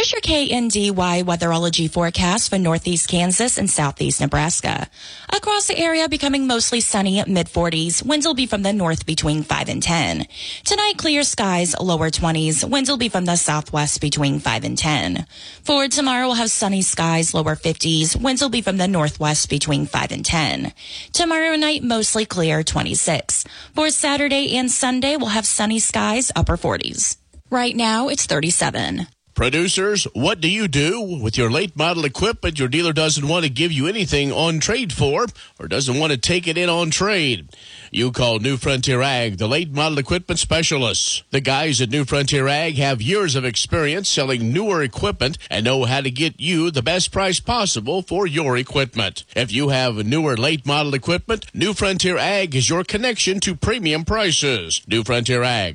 Here's your KNDY weatherology forecast for northeast Kansas and southeast Nebraska. Across the area, becoming mostly sunny at mid-40s. Winds will be from the north between 5 and 10. Tonight, clear skies, lower 20s. Winds will be from the southwest between 5 and 10. For tomorrow, we'll have sunny skies, lower 50s. Winds will be from the northwest between 5 and 10. Tomorrow night, mostly clear, 26. For Saturday and Sunday, we'll have sunny skies, upper 40s. Right now, it's 37. Producers, what do you do with your late model equipment your dealer doesn't want to give you anything on trade for or doesn't want to take it in on trade? You call New Frontier Ag, the late model equipment specialists. The guys at New Frontier Ag have years of experience selling newer equipment and know how to get you the best price possible for your equipment. If you have newer late model equipment, New Frontier Ag is your connection to premium prices. New Frontier Ag,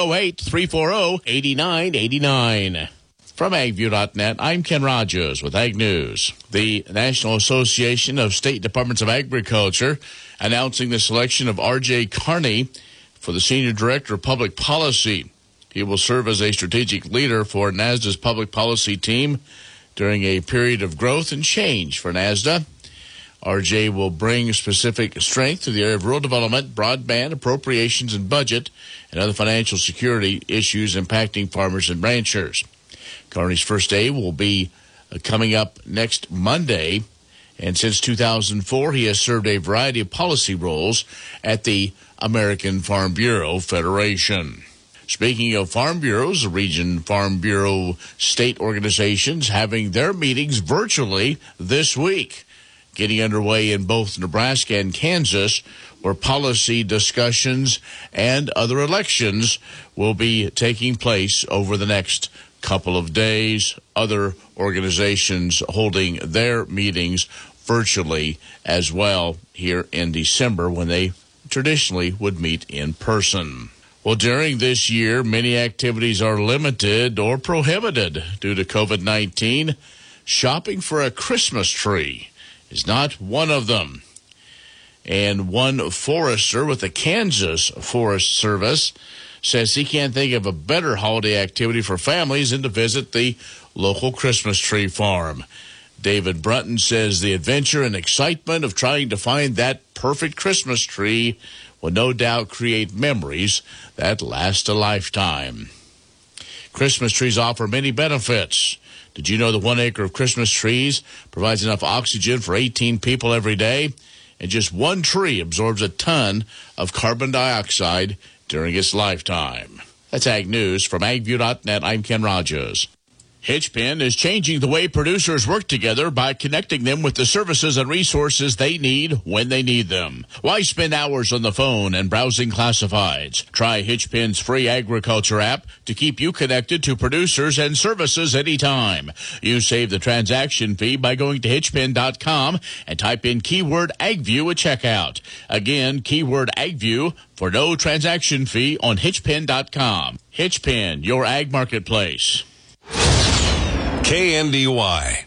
308-340-8989. From AgView.net, I'm Ken Rogers with Ag News. The National Association of State Departments of Agriculture announcing the selection of R.J. Carney for the Senior Director of Public Policy. He will serve as a strategic leader for NASDA's public policy team during a period of growth and change for NASDA. R.J. will bring specific strength to the area of rural development, broadband, appropriations, and budget, and other financial security issues impacting farmers and ranchers. Carney's first day will be coming up next Monday, and since 2004, he has served a variety of policy roles at the American Farm Bureau Federation. Speaking of farm bureaus, the Region Farm Bureau state organizations having their meetings virtually this week, getting underway in both Nebraska and Kansas, where policy discussions and other elections will be taking place over the next couple of days. Other organizations holding their meetings virtually as well here in December when they traditionally would meet in person. Well, during this year, many activities are limited or prohibited due to COVID-19. Shopping for a Christmas tree is not one of them. And one forester with the Kansas Forest Service says he can't think of a better holiday activity for families than to visit the local Christmas tree farm. David Brunton says the adventure and excitement of trying to find that perfect Christmas tree will no doubt create memories that last a lifetime. Christmas trees offer many benefits. Did you know that 1 acre of Christmas trees provides enough oxygen for 18 people every day? And just one tree absorbs a ton of carbon dioxide during its lifetime. That's Ag News. From AgView.net, I'm Ken Rogers. Hitchpin is changing the way producers work together by connecting them with the services and resources they need when they need them. Why spend hours on the phone and browsing classifieds? Try Hitchpin's free agriculture app to keep you connected to producers and services anytime. You save the transaction fee by going to hitchpin.com and type in keyword AgView at checkout. Again, keyword AgView for no transaction fee on hitchpin.com. Hitchpin, your ag marketplace. KNDY.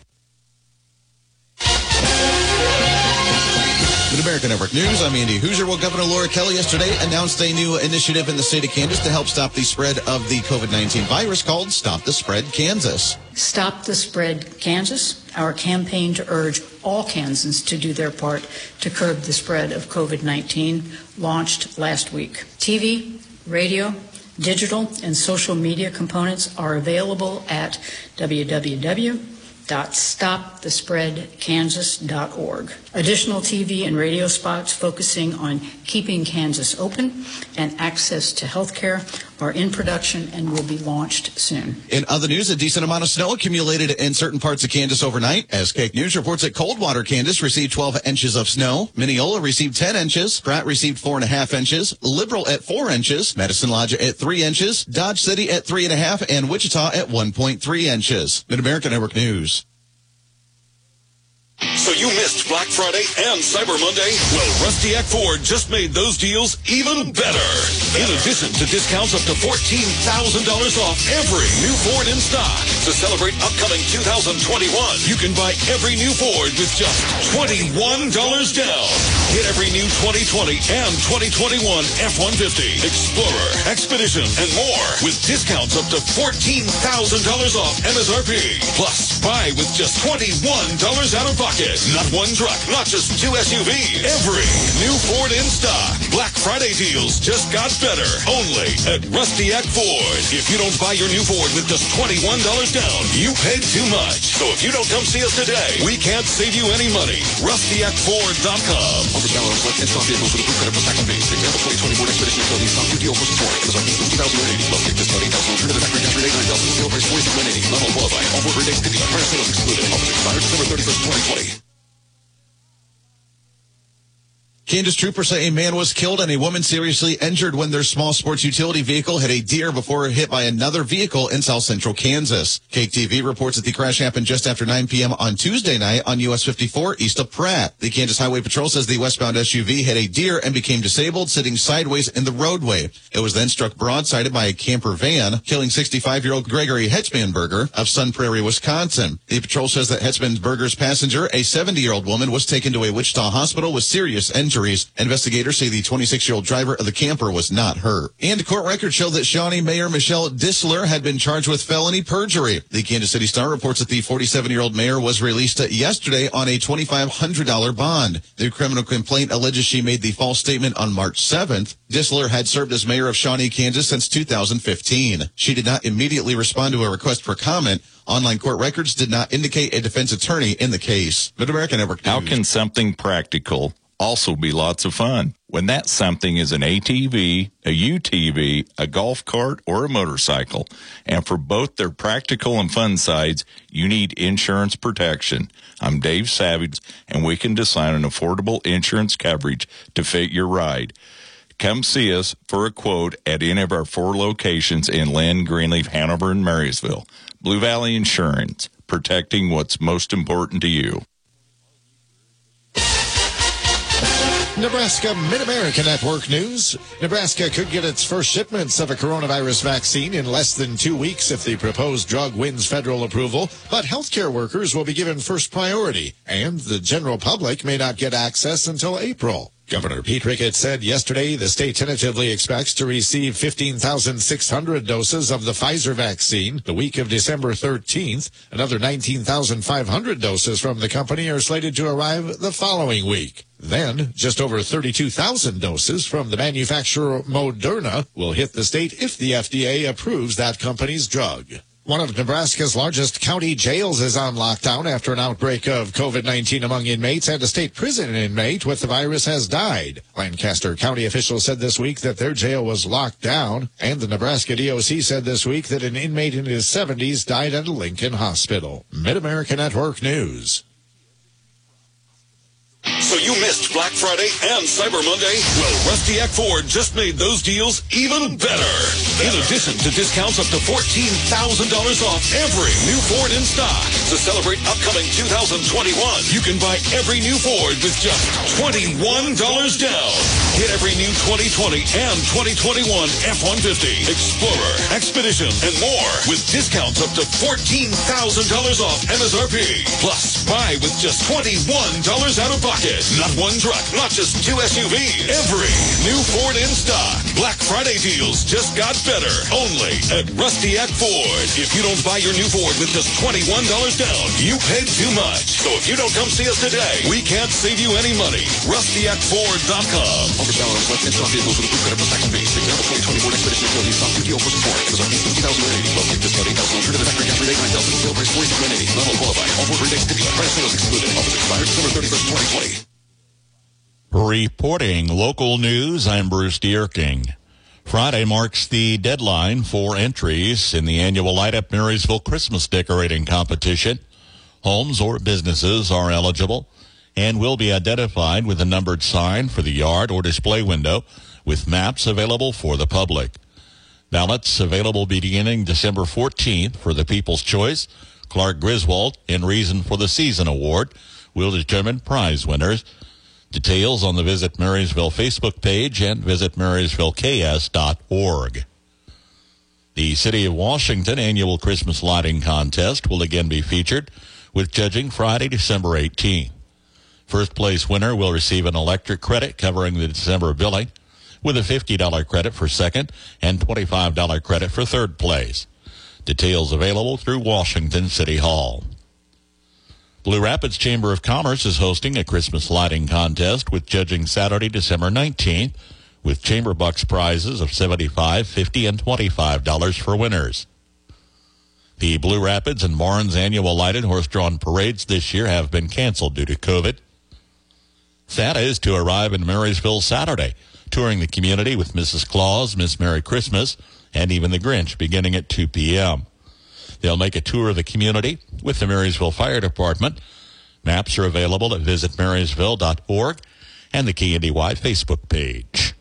Mid-America Network News, I'm Andy Hoosier. Well, Governor Laura Kelly yesterday announced a new initiative in the state of Kansas to help stop the spread of the COVID-19 virus called Stop the Spread Kansas. Stop the Spread Kansas, our campaign to urge all Kansans to do their part to curb the spread of COVID-19, launched last week. TV, radio, digital, and social media components are available at www.stopthespreadkansas.org. Additional TV and radio spots focusing on keeping Kansas open and access to health care are in production and will be launched soon. In other news, a decent amount of snow accumulated in certain parts of Kansas overnight. As Cake News reports that Coldwater, Kansas received 12 inches of snow. Mineola received 10 inches. Pratt received 4.5 inches. Liberal at 4 inches. Medicine Lodge at 3 inches. Dodge City at 3.5 and Wichita at 1.3 inches. Mid-America Network News. So you missed Black Friday and Cyber Monday? Well, Rustiak Ford just made those deals even better. In addition to discounts up to $14,000 off every new Ford in stock. To celebrate upcoming 2021, you can buy every new Ford with just $21 down. Get every new 2020 and 2021 F-150, Explorer, Expedition, and more with discounts up to $14,000 off MSRP. Plus, buy with just $21 out of pocket. Not one truck, not just 2 SUVs. Every new Ford in stock. Black Friday deals just got better. Only at Rustiak Ford. If you don't buy your new Ford with just $21 down, you paid too much. So if you don't come see us today, we can't save you any money. RustiakFord.com. Offers valid on select in-stock vehicles with approved credit plus tax on base. Example 2020 Ford Expedition SLD stock 2 plus support. MSRP $50,180. Love gift discount $8,000. Alternative factory cash rate $89,000. Sale price $46,180. Not all qualify. All Ford redates could be on. Prior sales excluded. Offers expire December 31st, 2020. Kansas troopers say a man was killed and a woman seriously injured when their small sports utility vehicle hit a deer before hit by another vehicle in south central Kansas. KTV reports that the crash happened just after 9 p.m. on Tuesday night on US 54 east of Pratt. The Kansas Highway Patrol says the westbound SUV hit a deer and became disabled, sitting sideways in the roadway. It was then struck broadsided by a camper van, killing 65-year-old Gregory Hetzmanberger of Sun Prairie, Wisconsin. The patrol says that Hetzmanberger's passenger, a 70-year-old woman, was taken to a Wichita hospital with serious injuries. Investigators say the 26-year-old driver of the camper was not hurt. And court records show that Shawnee Mayor Michelle Disler had been charged with felony perjury. The Kansas City Star reports that the 47-year-old mayor was released yesterday on a $2,500 bond. The criminal complaint alleges she made the false statement on March 7th. Disler had served as mayor of Shawnee, Kansas since 2015. She did not immediately respond to a request for comment. Online court records did not indicate a defense attorney in the case. Mid-America Network News. How can something practical also be lots of fun when that something is an ATV, a UTV, a golf cart, or a motorcycle? And for both their practical and fun sides, you need insurance protection. I'm Dave Savage, and we can design an affordable insurance coverage to fit your ride. Come see us for a quote at any of our 4 locations in Lynn, Greenleaf, Hanover, and Marysville. Blue Valley Insurance, protecting what's most important to you. Nebraska Mid-America Network News. Nebraska could get its first shipments of a coronavirus vaccine in less than 2 weeks if the proposed drug wins federal approval, but healthcare workers will be given first priority, and the general public may not get access until April. Governor Pete Ricketts said yesterday the state tentatively expects to receive 15,600 doses of the Pfizer vaccine the week of December 13th. Another 19,500 doses from the company are slated to arrive the following week. Then, just over 32,000 doses from the manufacturer Moderna will hit the state if the FDA approves that company's drug. One of Nebraska's largest county jails is on lockdown after an outbreak of COVID-19 among inmates, and a state prison inmate with the virus has died. Lancaster County officials said this week that their jail was locked down, and the Nebraska DOC said this week that an inmate in his 70s died at a Lincoln hospital. Mid-America Network News. So you missed Black Friday and Cyber Monday? Well, Rustiak Ford just made those deals even better. In addition to discounts up to $14,000 off every new Ford in stock. To celebrate upcoming 2021, you can buy every new Ford with just $21 down. Get every new 2020 and 2021 F-150, Explorer, Expedition, and more with discounts up to $14,000 off MSRP. Plus, buy with just $21 out of pocket. Not one truck, not just 2 SUVs. Every new Ford in stock. Black Friday deals just got better. Only at Rustiak Ford. If you don't buy your new Ford with just $21 down, you paid too much. So if you don't come see us today, we can't save you any money. RustiakFord.com. Offers valid on select in-stock vehicles with approved credit plus tax on base. Example 2020 Ford Expedition SLD stock 2 plus support. MSRP $50,180. Love gift discount $8,000. Alternative factory cash rate $89,000. Sale price $46,180. Not all qualify. All Ford redates could be on. Prior sales excluded. Offers expire December 31st, 2020. Reporting local news, I'm Bruce Dierking. Friday marks the deadline for entries in the annual Light Up Marysville Christmas Decorating Competition. Homes or businesses are eligible and will be identified with a numbered sign for the yard or display window with maps available for the public. Ballots available beginning December 14th for the People's Choice, Clark Griswold, and Reason for the Season Award will determine prize winners. Details on the Visit Marysville Facebook page and visit marysvilleks.org. The City of Washington annual Christmas lighting contest will again be featured, with judging Friday, December 18th. First place winner will receive an electric credit covering the December billing, with a $50 credit for second and $25 credit for third place. Details available through Washington City Hall. Blue Rapids Chamber of Commerce is hosting a Christmas lighting contest with judging Saturday, December 19th, with Chamber Bucks prizes of $75, $50, and $25 for winners. The Blue Rapids and Barnes annual lighted horse-drawn parades this year have been canceled due to COVID. Santa is to arrive in Marysville Saturday, touring the community with Mrs. Claus, Miss Merry Christmas, and even the Grinch beginning at 2 p.m. They'll make a tour of the community with the Marysville Fire Department. Maps are available at visitmarysville.org and the KNDY Facebook page.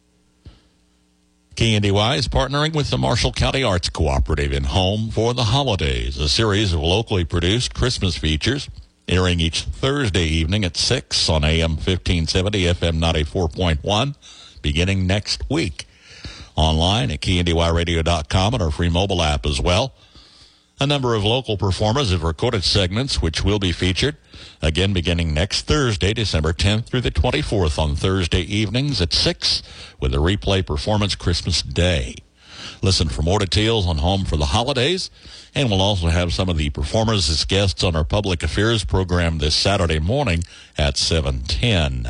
KNDY is partnering with the Marshall County Arts Cooperative in Home for the Holidays, a series of locally produced Christmas features airing each Thursday evening at 6 on AM 1570, FM 94.1, beginning next week. Online at KNDYradio.com and our free mobile app as well. A number of local performers have recorded segments which will be featured, again beginning next Thursday, December 10th through the 24th on Thursday evenings at 6 with a replay performance Christmas Day. Listen for more details on Home for the Holidays, and we'll also have some of the performers as guests on our Public Affairs program this Saturday morning at 7:10.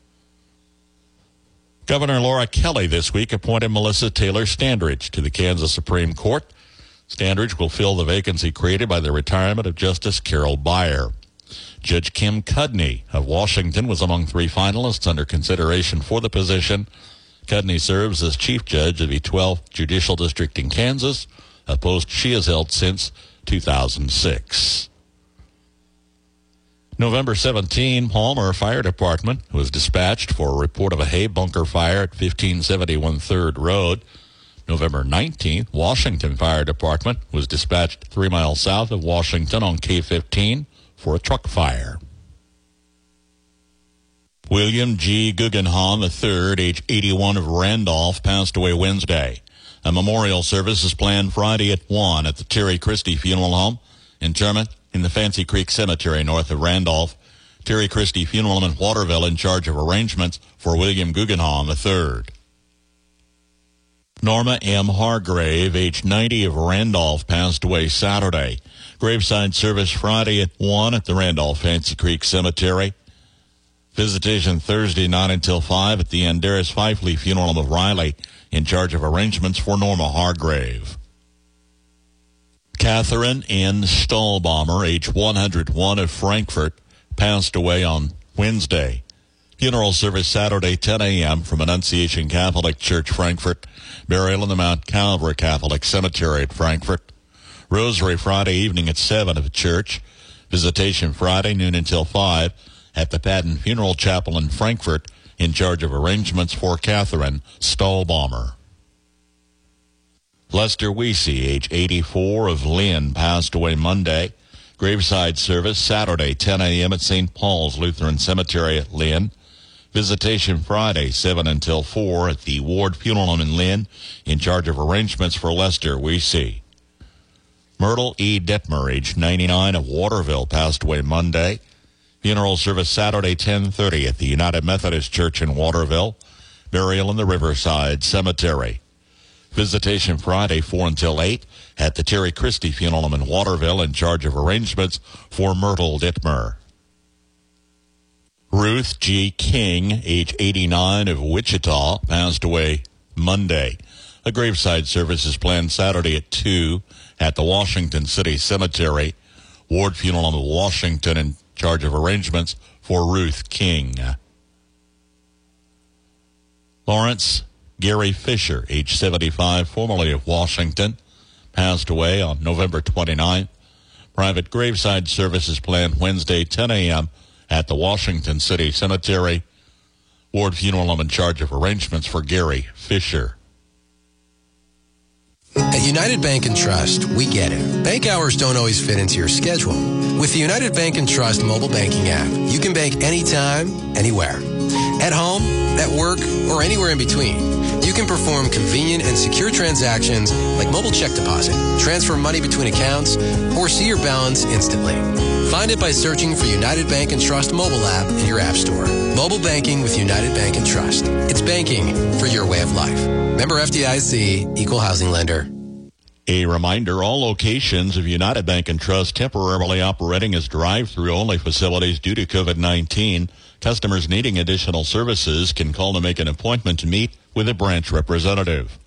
Governor Laura Kelly this week appointed Melissa Taylor Standridge to the Kansas Supreme Court. Standridge will fill the vacancy created by the retirement of Justice Carol Beyer. Judge Kim Cudney of Washington was among 3 finalists under consideration for the position. Cudney serves as Chief Judge of the 12th Judicial District in Kansas, a post she has held since 2006. November 17, Palmer Fire Department was dispatched for a report of a hay bunker fire at 1571 3rd Road. November 19th, Washington Fire Department was dispatched 3 miles south of Washington on K-15 for a truck fire. William G. Guggenheim III, age 81 of Randolph, passed away Wednesday. A memorial service is planned Friday at 1 at the Terry Christie Funeral Home. Interment in the Fancy Creek Cemetery north of Randolph. Terry Christie Funeral Home in Waterville in charge of arrangements for William Guggenheim III. Norma M. Hargrave, age 90 of Randolph, passed away Saturday. Graveside service Friday at 1 at the Randolph Fancy Creek Cemetery. Visitation Thursday night until 5 at the Andaris Fifley Funeral Home of Riley, in charge of arrangements for Norma Hargrave. Catherine N. Stahlbaumer, age 101 of Frankfort, passed away on Wednesday. Funeral service Saturday, 10 a.m. from Annunciation Catholic Church, Frankfort. Burial in the Mount Calvary Catholic Cemetery at Frankfort. Rosary Friday evening at 7 at the church. Visitation Friday, noon until 5 at the Patton Funeral Chapel in Frankfort, in charge of arrangements for Catherine Stahlbaumer. Lester Weesey, age 84 of Lynn, passed away Monday. Graveside service Saturday, 10 a.m. at St. Paul's Lutheran Cemetery at Lynn. Visitation Friday, 7 until 4 at the Ward Funeral Home in Lynn, in charge of arrangements for Lester Weesey. Myrtle E. Detmer, age 99 of Waterville, passed away Monday. Funeral service Saturday, 10:30 at the United Methodist Church in Waterville. Burial in the Riverside Cemetery. Visitation Friday, 4 until 8 at the Terry Christie Funeral Home in Waterville, in charge of arrangements for Myrtle Detmer. Ruth G. King, age 89 of Wichita, passed away Monday. A graveside service is planned Saturday at 2 at the Washington City Cemetery. Ward Funeral Home of Washington, in charge of arrangements for Ruth King. Lawrence Gary Fisher, age 75, formerly of Washington, passed away on November 29th. Private graveside service is planned Wednesday, 10 a.m. at the Washington City Cemetery. Ward Funeral Home in charge of arrangements for Gary Fisher. At United Bank and Trust, we get it. Bank hours don't always fit into your schedule. With the United Bank and Trust mobile banking app, you can bank anytime, anywhere. At home, at work, or anywhere in between. You can perform convenient and secure transactions like mobile check deposit, transfer money between accounts, or see your balance instantly. Find it by searching for United Bank and Trust mobile app in your app store. Mobile banking with United Bank and Trust. It's banking for your way of life. Member FDIC, Equal Housing Lender. A reminder, all locations of United Bank and Trust temporarily operating as drive-through only facilities due to COVID-19. Customers needing additional services can call to make an appointment to meet with a branch representative.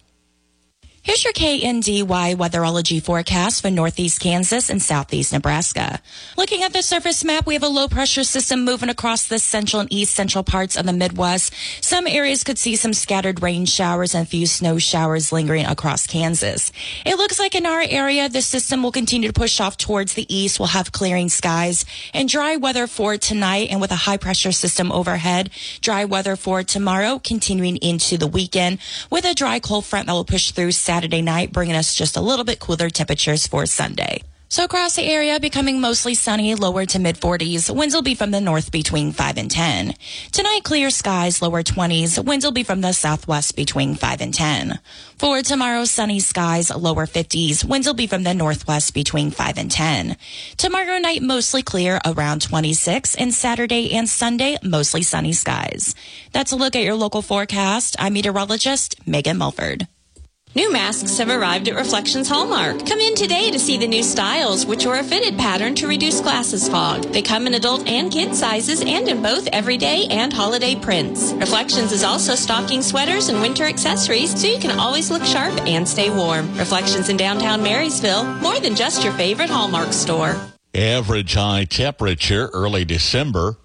Here's your KNDY weatherology forecast for northeast Kansas and southeast Nebraska. Looking at the surface map, we have a low-pressure system moving across the central and east central parts of the Midwest. Some areas could see some scattered rain showers and a few snow showers lingering across Kansas. It looks like in our area, the system will continue to push off towards the east. We'll have clearing skies and dry weather for tonight, and with a high-pressure system overhead, dry weather for tomorrow, continuing into the weekend with a dry cold front that will push through Saturday night, bringing us just a little bit cooler temperatures for Sunday. So across the area, becoming mostly sunny, lower to mid-40s. Winds will be from the north between 5 and 10. Tonight, clear skies, lower 20s. Winds will be from the southwest between 5 and 10. For tomorrow, sunny skies, lower 50s. Winds will be from the northwest between 5 and 10. Tomorrow night, mostly clear, around 26. And Saturday and Sunday, mostly sunny skies. That's a look at your local forecast. I'm meteorologist Megan Mulford. New masks have arrived at Reflections Hallmark. Come in today to see the new styles, which are a fitted pattern to reduce glasses fog. They come in adult and kid sizes and in both everyday and holiday prints. Reflections is also stocking sweaters and winter accessories, so you can always look sharp and stay warm. Reflections in downtown Marysville, more than just your favorite Hallmark store. Average high temperature early December,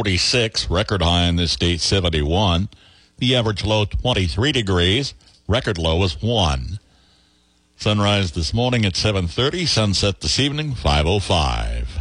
46. Record high in this state, 71. The average low, 23 degrees. Record low was 1. Sunrise this morning at 7:30. Sunset this evening, 5:05.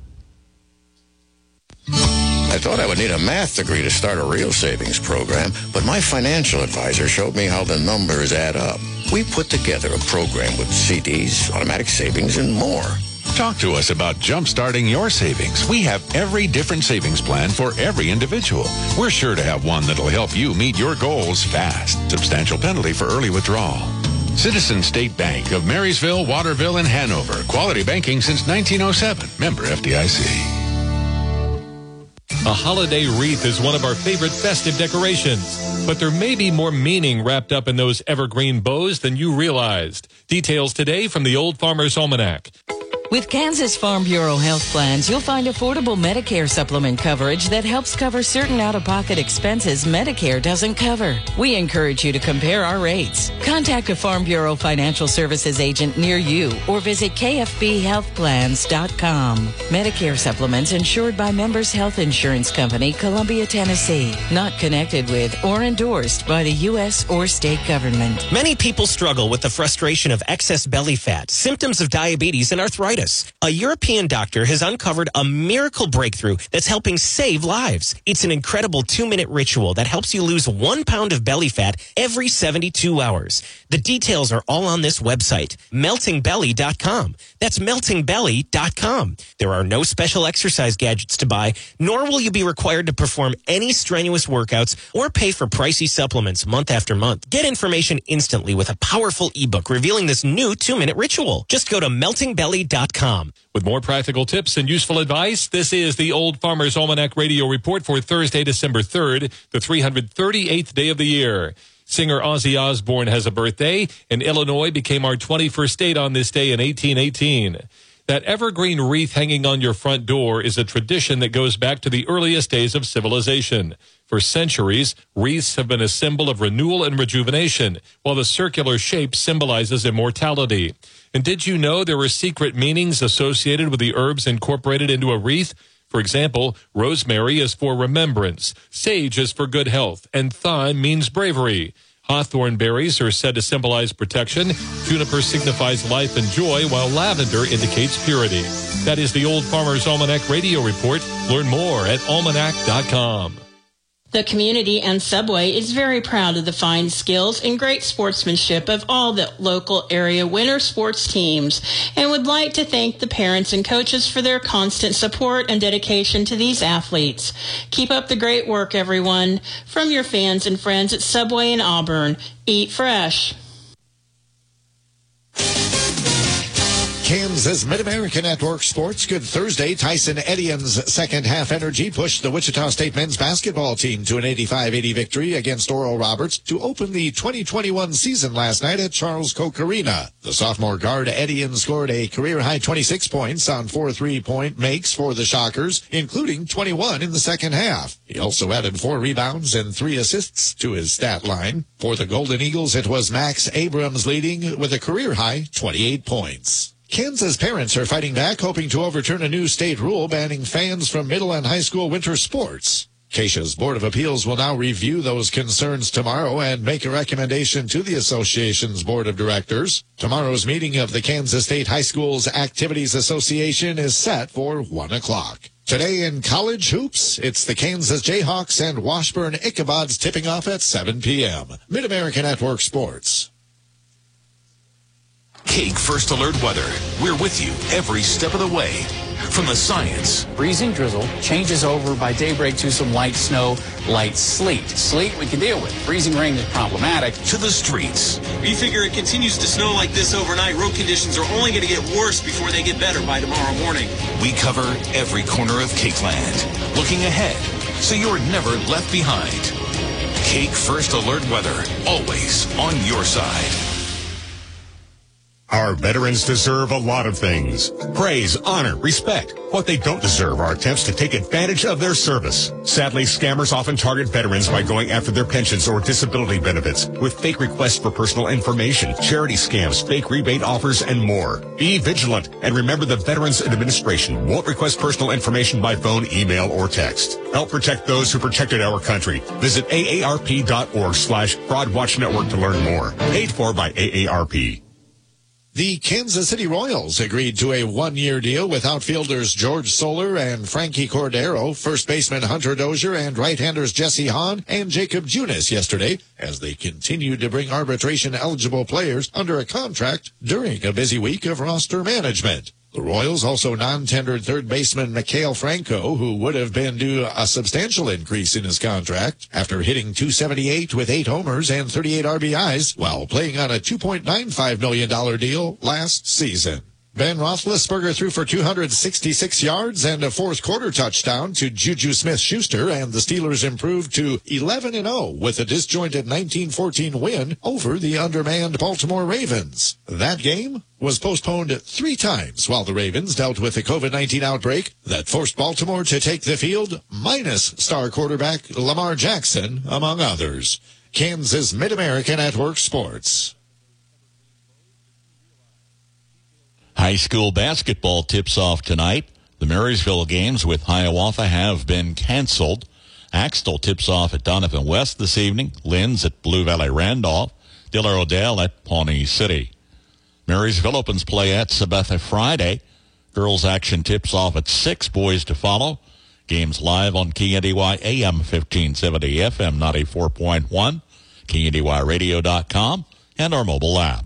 I thought I would need a math degree to start a real savings program, but my financial advisor showed me how the numbers add up. We put together a program with CDs, automatic savings, and more. Talk to us about jump-starting your savings. We have every different savings plan for every individual. We're sure to have one that'll help you meet your goals fast. Substantial penalty for early withdrawal. Citizen State Bank of Marysville, Waterville, and Hanover. Quality banking since 1907. Member FDIC. A holiday wreath is one of our favorite festive decorations, but there may be more meaning wrapped up in those evergreen bows than you realized. Details today from the Old Farmer's Almanac. With Kansas Farm Bureau health plans, you'll find affordable Medicare supplement coverage that helps cover certain out-of-pocket expenses Medicare doesn't cover. We encourage you to compare our rates. Contact a Farm Bureau financial services agent near you or visit kfbhealthplans.com. Medicare supplements insured by Members Health Insurance Company, Columbia, Tennessee. Not connected with or endorsed by the U.S. or state government. Many people struggle with the frustration of excess belly fat, symptoms of diabetes, and arthritis. A European doctor has uncovered a miracle breakthrough that's helping save lives. It's an incredible 2-minute ritual that helps you lose 1 pound of belly fat every 72 hours. The details are all on this website, meltingbelly.com. That's meltingbelly.com. There are no special exercise gadgets to buy, nor will you be required to perform any strenuous workouts or pay for pricey supplements month after month. Get information instantly with a powerful ebook revealing this new 2-minute ritual. Just go to meltingbelly.com. With more practical tips and useful advice, this is the Old Farmer's Almanac Radio Report for Thursday, December 3rd, the 338th day of the year. Singer Ozzy Osbourne has a birthday, and Illinois became our 21st state on this day in 1818. That evergreen wreath hanging on your front door is a tradition that goes back to the earliest days of civilization. For centuries, wreaths have been a symbol of renewal and rejuvenation, while the circular shape symbolizes immortality. And did you know there were secret meanings associated with the herbs incorporated into a wreath? For example, rosemary is for remembrance, sage is for good health, and thyme means bravery. Hawthorn berries are said to symbolize protection. Juniper signifies life and joy, while lavender indicates purity. That is the Old Farmer's Almanac Radio Report. Learn more at almanac.com. The community and Subway is very proud of the fine skills and great sportsmanship of all the local area winter sports teams and would like to thank the parents and coaches for their constant support and dedication to these athletes. Keep up the great work, everyone. From your fans and friends at Subway in Auburn, eat fresh. Kansas Mid-America Network Sports. Good Thursday. Tyson Edian's second half energy pushed the Wichita State men's basketball team to an 85-80 victory against Oral Roberts to open the 2021 season last night at Charles Koch Arena. The sophomore guard Edian scored a career-high 26 points on 4 3-point makes for the Shockers, including 21 in the second half. He also added 4 rebounds and 3 assists to his stat line. For the Golden Eagles, it was Max Abrams leading with a career-high 28 points. Kansas parents are fighting back, hoping to overturn a new state rule banning fans from middle and high school winter sports. Keisha's Board of Appeals will now review those concerns tomorrow and make a recommendation to the association's Board of Directors. Tomorrow's meeting of the Kansas State High Schools Activities Association is set for 1 o'clock. Today in college hoops, it's the Kansas Jayhawks and Washburn Ichabods tipping off at 7 p.m. Mid-America Network Sports. Cake First Alert weather. We're with you every step of the way. From the science. Freezing drizzle changes over by daybreak to some light snow, light sleet. Sleet we can deal with. Freezing rain is problematic. To the streets. We figure it continues to snow like this overnight. Road conditions are only going to get worse before they get better by tomorrow morning. We cover every corner of Cakeland. Looking ahead so you're never left behind. Cake First Alert weather. Always on your side. Our veterans deserve a lot of things. Praise, honor, respect. What they don't deserve are attempts to take advantage of their service. Sadly, scammers often target veterans by going after their pensions or disability benefits with fake requests for personal information, charity scams, fake rebate offers, and more. Be vigilant and remember the Veterans Administration won't request personal information by phone, email, or text. Help protect those who protected our country. Visit aarp.org/Fraud Watch Network to learn more. Paid for by AARP. The Kansas City Royals agreed to a 1-year deal with outfielders George Soler and Frankie Cordero, first baseman Hunter Dozier, and right-handers Jesse Hahn and Jacob Junis yesterday as they continued to bring arbitration-eligible players under a contract during a busy week of roster management. The Royals also non-tendered third baseman Mikhail Franco, who would have been due a substantial increase in his contract after hitting .278 with 8 homers and 38 RBIs while playing on a $2.95 million deal last season. Ben Roethlisberger threw for 266 yards and a fourth-quarter touchdown to Juju Smith-Schuster, and the Steelers improved to 11-0 with a disjointed 19-14 win over the undermanned Baltimore Ravens. That game was postponed 3 times while the Ravens dealt with a COVID-19 outbreak that forced Baltimore to take the field, minus star quarterback Lamar Jackson, among others. Kansas Mid-America Network Sports. High school basketball tips off tonight. The Marysville games with Hiawatha have been canceled. Axtell tips off at Donovan West this evening. Lynn's at Blue Valley Randolph. Diller Odell at Pawnee City. Marysville opens play at Sabetha Friday. Girls action tips off at 6. Boys to follow. Games live on KNDY AM 1570, FM 94.1, KNDYradio.com, and our mobile app.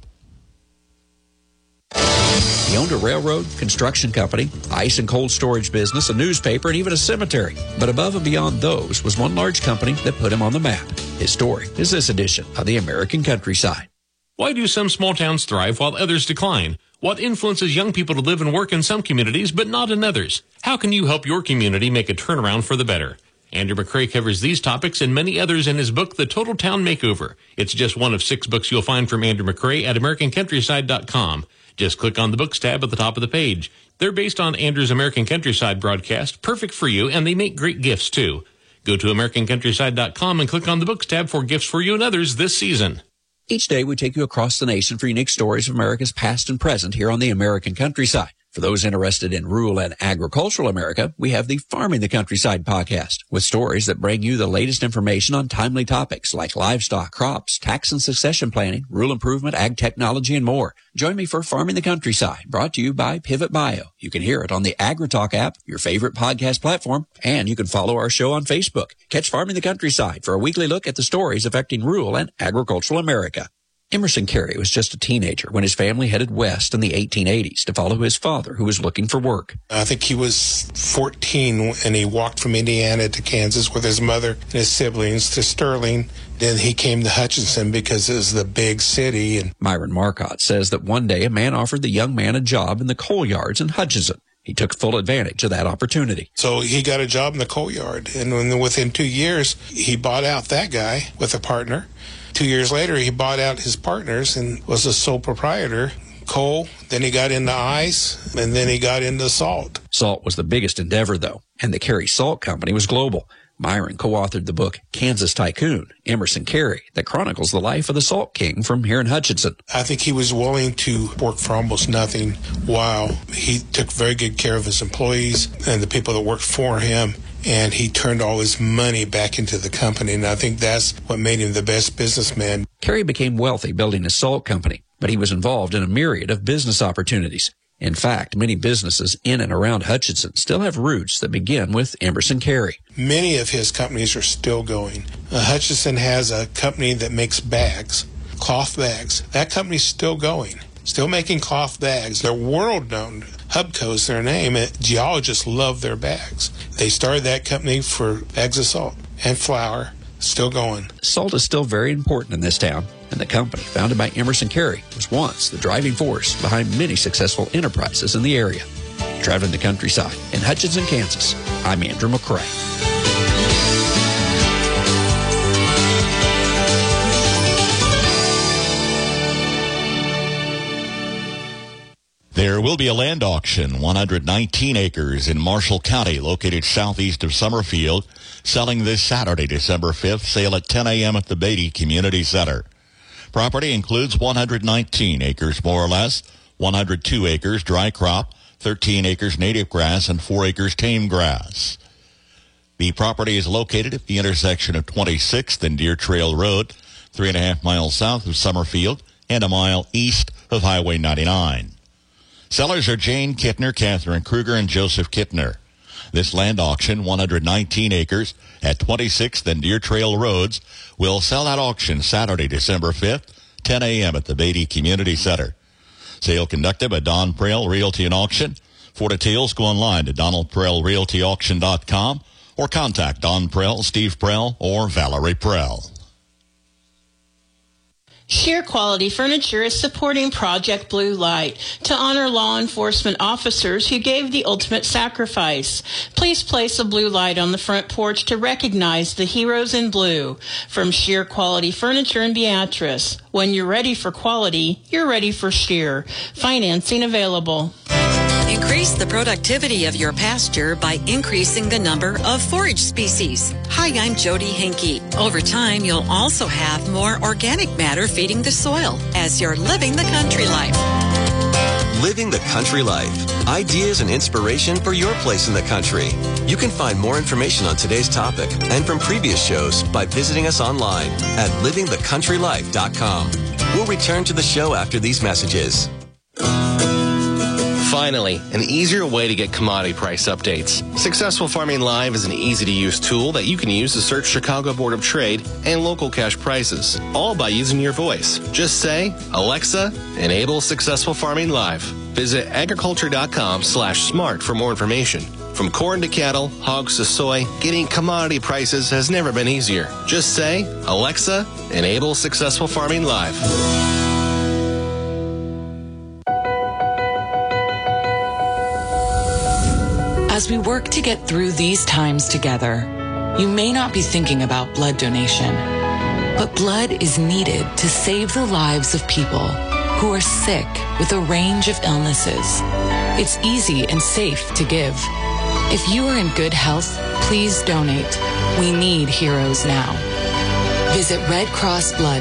He owned a railroad, construction company, ice and cold storage business, a newspaper, and even a cemetery. But above and beyond those was one large company that put him on the map. His story is this edition of the American Countryside. Why do some small towns thrive while others decline? What influences young people to live and work in some communities but not in others? How can you help your community make a turnaround for the better? Andrew McCrae covers these topics and many others in his book, The Total Town Makeover. It's just one of 6 books you'll find from Andrew McCrae at AmericanCountryside.com. Just click on the books tab at the top of the page. They're based on Andrew's American Countryside broadcast, perfect for you, and they make great gifts, too. Go to AmericanCountryside.com and click on the books tab for gifts for you and others this season. Each day we take you across the nation for unique stories of America's past and present here on the American Countryside. For those interested in rural and agricultural America, we have the Farming the Countryside podcast with stories that bring you the latest information on timely topics like livestock, crops, tax and succession planning, rural improvement, ag technology, and more. Join me for Farming the Countryside, brought to you by Pivot Bio. You can hear it on the AgriTalk app, your favorite podcast platform, and you can follow our show on Facebook. Catch Farming the Countryside for a weekly look at the stories affecting rural and agricultural America. Emerson Carey was just a teenager when his family headed west in the 1880s to follow his father, who was looking for work. I think he was 14 and he walked from Indiana to Kansas with his mother and his siblings to Sterling. Then he came to Hutchinson because it was the big city. And Myron Marcotte says that one day a man offered the young man a job in the coal yards in Hutchinson. He took full advantage of that opportunity. So he got a job in the coal yard, and within 2 years, he bought out that guy with a partner. 2 years later, he bought out his partners and was a sole proprietor. Coal, then he got into ice, and then he got into salt. Salt was the biggest endeavor, though, and the Carey Salt Company was global. Myron co-authored the book Kansas Tycoon, Emerson Carey, that chronicles the life of the Salt King from here in Hutchinson. I think he was willing to work for almost nothing while he took very good care of his employees and the people that worked for him. And he turned all his money back into the company, and I think that's what made him the best businessman. Carey became wealthy building a salt company, but he was involved in a myriad of business opportunities. In fact, many businesses in and around Hutchinson still have roots that begin with Emerson Carey. Many of his companies are still going. Hutchinson has a company that makes bags, cloth bags. That company's still going, still making cloth bags. They're world-known. Hubco's their name. Geologists love their bags. They started that company for bags of salt and flour, still going. Salt is still very important in this town, and the company founded by Emerson Carey was once the driving force behind many successful enterprises in the area. Traveling the countryside in Hutchinson, Kansas, I'm Andrew McCrae. There will be a land auction, 119 acres in Marshall County, located southeast of Summerfield, selling this Saturday, December 5th, sale at 10 a.m. at the Beatty Community Center. Property includes 119 acres, more or less, 102 acres dry crop, 13 acres native grass, and 4 acres tame grass. The property is located at the intersection of 26th and Deer Trail Road, 3.5 miles south of Summerfield, and a mile east of Highway 99. Sellers are Jane Kittner, Catherine Kruger, and Joseph Kittner. This land auction, 119 acres at 26th and Deer Trail Roads, will sell at auction Saturday, December 5th, 10 a.m. at the Beatty Community Center. Sale conducted by Don Prell Realty and Auction. For details, go online to DonaldPrellRealtyAuction.com or contact Don Prell, Steve Prell, or Valerie Prell. Sheer Quality Furniture is supporting Project Blue Light to honor law enforcement officers who gave the ultimate sacrifice. Please place a blue light on the front porch to recognize the heroes in blue. From Sheer Quality Furniture in Beatrice. When you're ready for quality, you're ready for Sheer. Financing available. Increase the productivity of your pasture by increasing the number of forage species. Hi, I'm Jody Henke. Over time, you'll also have more organic matter feeding the soil as you're living the country life. Living the country life. Ideas and inspiration for your place in the country. You can find more information on today's topic and from previous shows by visiting us online at livingthecountrylife.com. We'll return to the show after these messages. Finally, an easier way to get commodity price updates. Successful Farming Live is an easy-to-use tool that you can use to search Chicago Board of Trade and local cash prices, all by using your voice. Just say, Alexa, enable Successful Farming Live. Visit agriculture.com/smart for more information. From corn to cattle, hogs to soy, getting commodity prices has never been easier. Just say, Alexa, enable Successful Farming Live. As we work to get through these times together, you may not be thinking about blood donation, but blood is needed to save the lives of people who are sick with a range of illnesses. It's easy and safe to give. If you are in good health, please donate. We need heroes now. Visit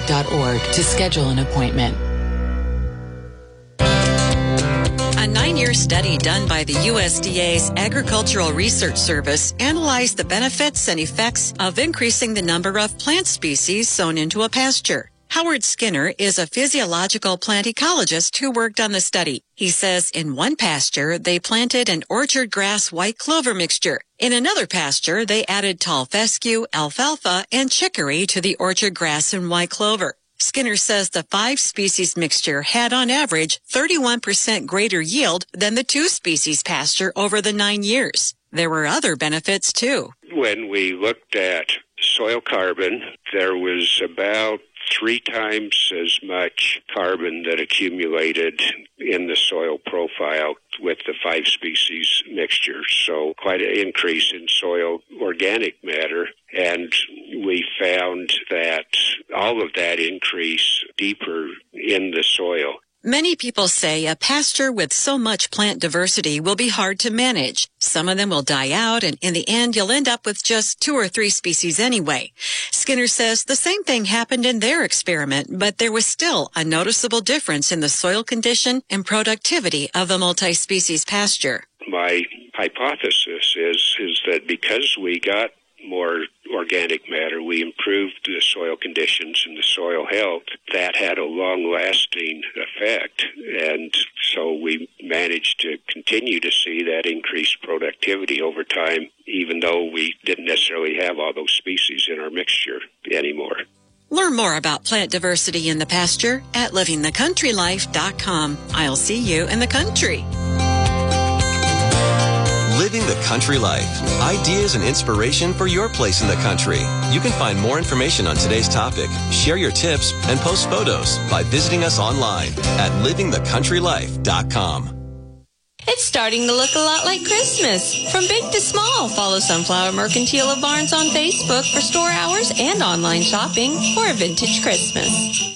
redcrossblood.org to schedule an appointment. A 9-year study done by the USDA's Agricultural Research Service analyzed the benefits and effects of increasing the number of plant species sown into a pasture. Howard Skinner is a physiological plant ecologist who worked on the study. He says in one pasture, they planted an orchard grass white clover mixture. In another pasture, they added tall fescue, alfalfa, and chicory to the orchard grass and white clover. Skinner says the 5-species mixture had on average 31% greater yield than the 2-species pasture over the 9 years. There were other benefits too. When we looked at soil carbon, there was about 3 times as much carbon that accumulated in the soil profile with the 5-species mixture. So quite an increase in soil organic matter. And we found that all of that increase deeper in the soil. Many people say a pasture with so much plant diversity will be hard to manage. Some of them will die out, and in the end, you'll end up with just 2 or 3 species anyway. Skinner says the same thing happened in their experiment, but there was still a noticeable difference in the soil condition and productivity of the multi-species pasture. My hypothesis is that because we got more organic matter, we improved the soil conditions and the soil health. That had a long-lasting effect, and so we managed to continue to see that increased productivity over time, even though we didn't necessarily have all those species in our mixture anymore. Learn more about plant diversity in the pasture at livingthecountrylife.com. I'll see you in the country. Living the Country Life. Ideas and inspiration for your place in the country. You can find more information on today's topic, share your tips, and post photos by visiting us online at livingthecountrylife.com. It's starting to look a lot like Christmas. From big to small, follow Sunflower Mercantile of Barnes on Facebook for store hours and online shopping for a vintage Christmas.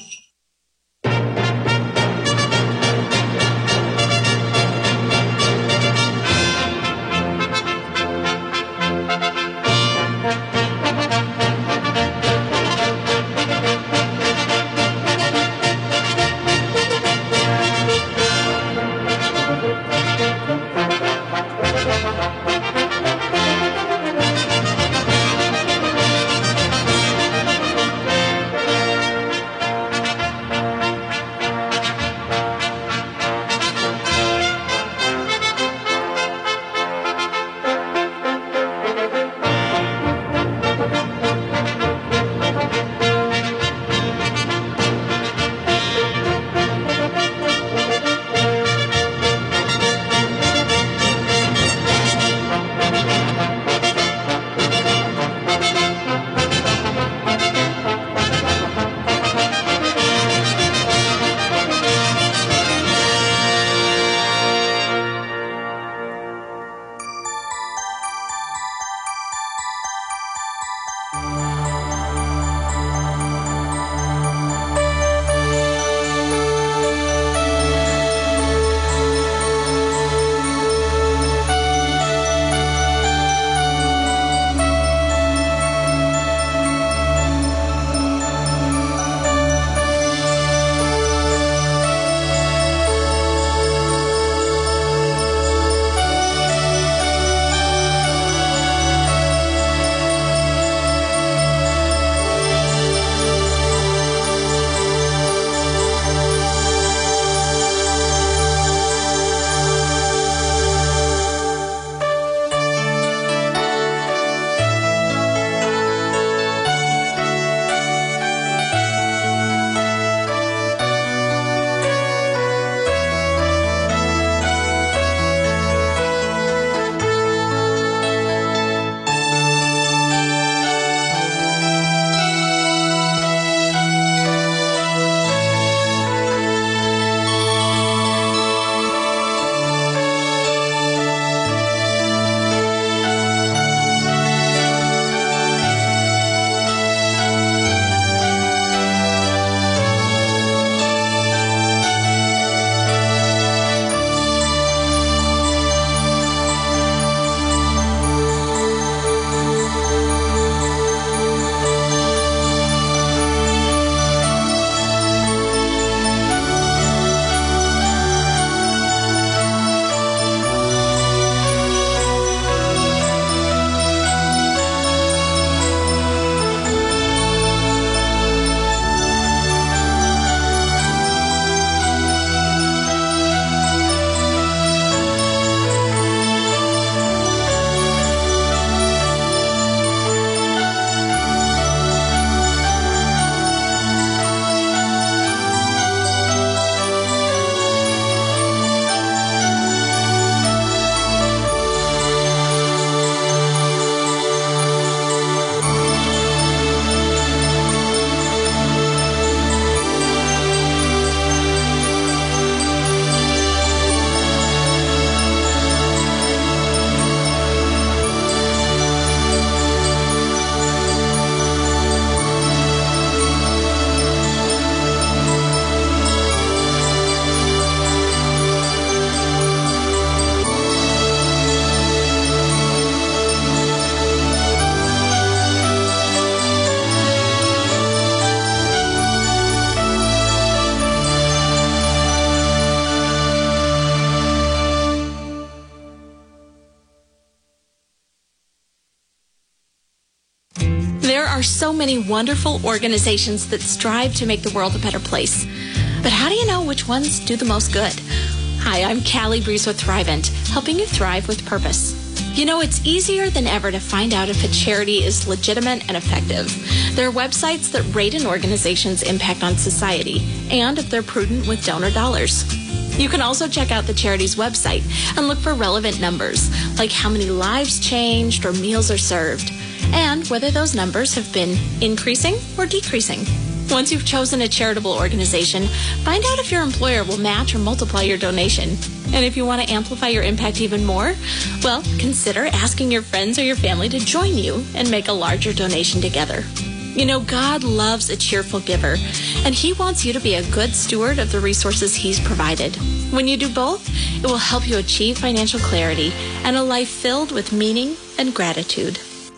are so many wonderful organizations that strive to make the world a better place. But how do you know which ones do the most good? Hi, I'm Callie Breeze with Thrivent, helping you thrive with purpose. You know, it's easier than ever to find out if a charity is legitimate and effective. There are websites that rate an organization's impact on society and if they're prudent with donor dollars. You can also check out the charity's website and look for relevant numbers, like how many lives changed or meals are served, and whether those numbers have been increasing or decreasing. Once you've chosen a charitable organization, find out if your employer will match or multiply your donation. And if you want to amplify your impact even more, well, consider asking your friends or your family to join you and make a larger donation together. You know, God loves a cheerful giver, and He wants you to be a good steward of the resources He's provided. When you do both, it will help you achieve financial clarity and a life filled with meaning and gratitude.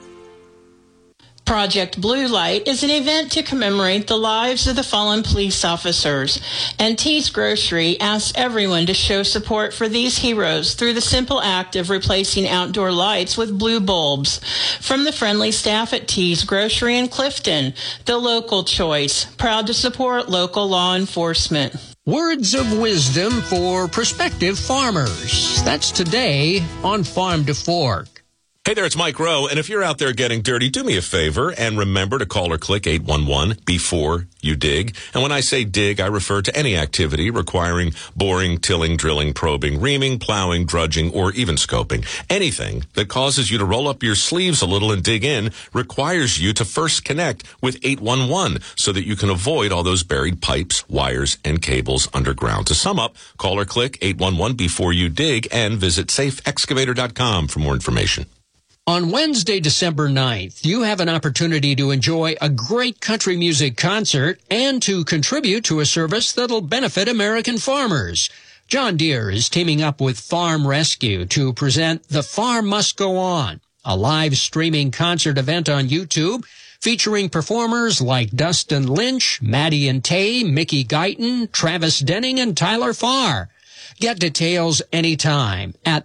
Project Blue Light is an event to commemorate the lives of the fallen police officers, and Tees Grocery asks everyone to show support for these heroes through the simple act of replacing outdoor lights with blue bulbs. From the friendly staff at Tees Grocery in Clifton, the local choice, proud to support local law enforcement. Words of wisdom for prospective farmers. That's today on Farm to Fork. Hey there, it's Mike Rowe, and if you're out there getting dirty, do me a favor and remember to call or click 811 before you dig. And when I say dig, I refer to any activity requiring boring, tilling, drilling, probing, reaming, plowing, drudging, or even scoping. Anything that causes you to roll up your sleeves a little and dig in requires you to first connect with 811 so that you can avoid all those buried pipes, wires, and cables underground. To sum up, call or click 811 before you dig and visit safeexcavator.com for more information. On Wednesday, December 9th, you have an opportunity to enjoy a great country music concert and to contribute to a service that'll benefit American farmers. John Deere is teaming up with Farm Rescue to present The Farm Must Go On, a live streaming concert event on YouTube featuring performers like Dustin Lynch, Maddie and Tay, Mickey Guyton, Travis Denning, and Tyler Farr. Get details anytime at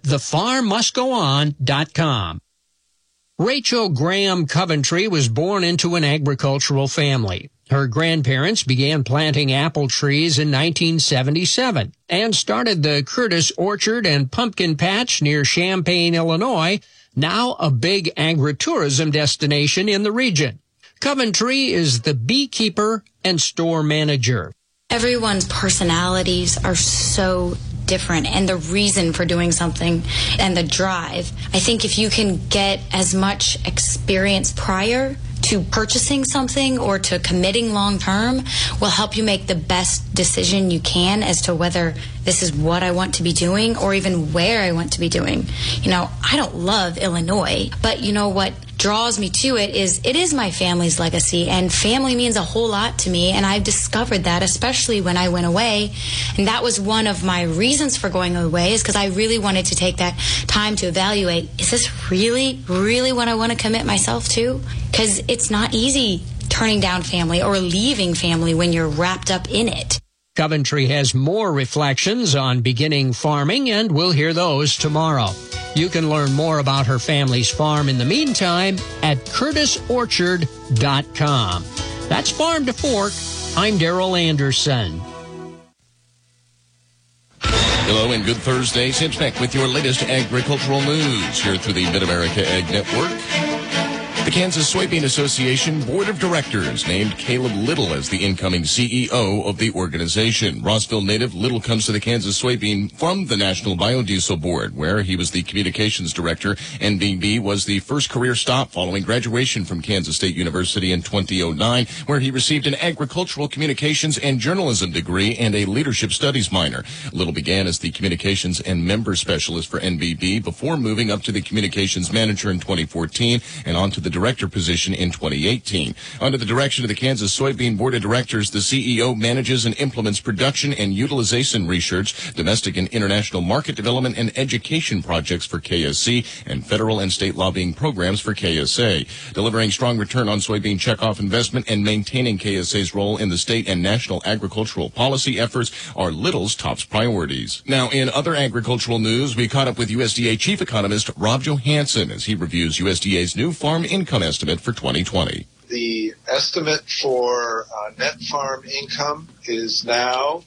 thefarmmustgoon.com. Rachel Graham Coventry was born into an agricultural family. Her grandparents began planting apple trees in 1977 and started the Curtis Orchard and Pumpkin Patch near Champaign, Illinois, now a big agritourism destination in the region. Coventry is the beekeeper and store manager. Everyone's personalities are so different, and the reason for doing something and the drive. I think if you can get as much experience prior to purchasing something or to committing long term will help you make the best decision you can as to whether this is what I want to be doing or even where I want to be doing. You know, I don't love Illinois, but you know what draws me to it is my family's legacy, and family means a whole lot to me, and I've discovered that, especially when I went away. And that was one of my reasons for going away, is because I really wanted to take that time to evaluate, is this really, really what I want to commit myself to? Because it's not easy turning down family or leaving family when you're wrapped up in it. Coventry has more reflections on beginning farming, and we'll hear those tomorrow. You can learn more about her family's farm in the meantime at curtisorchard.com. That's Farm to Fork. I'm Darrell Anderson. Hello and good Thursday. Sid Beck with your latest agricultural news here through the Mid-America Ag Network. The Kansas Soybean Association Board of Directors named Caleb Little as the incoming CEO of the organization. Rossville native Little comes to the Kansas Soybean from the National Biodiesel Board, where he was the communications director. NBB was the first career stop following graduation from Kansas State University in 2009, where he received an agricultural communications and journalism degree and a leadership studies minor. Little began as the communications and member specialist for NBB before moving up to the communications manager in 2014 and on to the director position in 2018. Under the direction of the Kansas Soybean Board of Directors, the CEO manages and implements production and utilization research, domestic and international market development, and education projects for KSC and federal and state lobbying programs for KSA. Delivering strong return on soybean checkoff investment and maintaining KSA's role in the state and national agricultural policy efforts are Little's top priorities. Now, in other agricultural news, we caught up with USDA Chief Economist Rob Johansson as he reviews USDA's new farm income estimate for 2020. The estimate for net farm income is now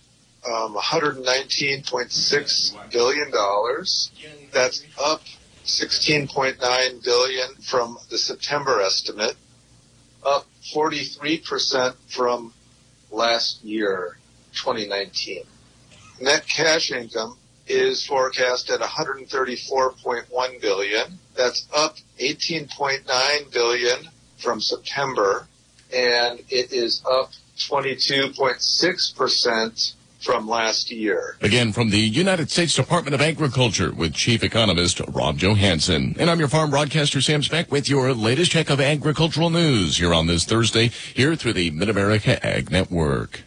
$119.6 billion. That's up $16.9 billion from the September estimate, up 43% from last year, 2019. Net cash income is forecast at $134.1 billion. That's up $18.9 billion from September, and it is up 22.6% from last year. Again, from the United States Department of Agriculture with Chief Economist Rob Johansson. And I'm your farm broadcaster, Sam Speck, with your latest check of agricultural news here on this Thursday, here through the Mid-America Ag Network.